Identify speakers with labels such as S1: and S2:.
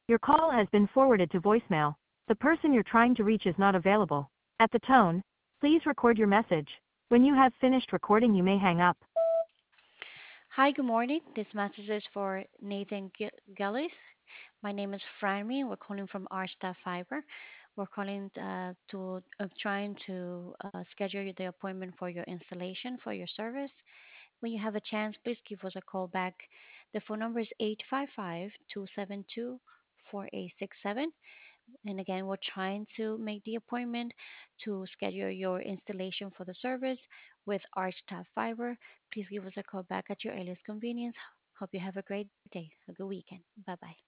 S1: Your call has been forwarded to voicemail. The person you're trying to reach is not available. At the tone, please record your message. When you have finished recording, you may hang up.
S2: Hi, good morning. This message is for Nathan Gillis. My name is Franmy. We're calling from Archstaff Fiber. We're calling to trying to schedule the appointment for your installation for your service. When you have a chance, please give us a call back. The phone number is 855-272-4867. And again, we're trying to make the appointment to schedule your installation for the service with Archtop Fiber. Please give us a call back at your earliest convenience. Hope you have a great day, a good weekend. Bye bye.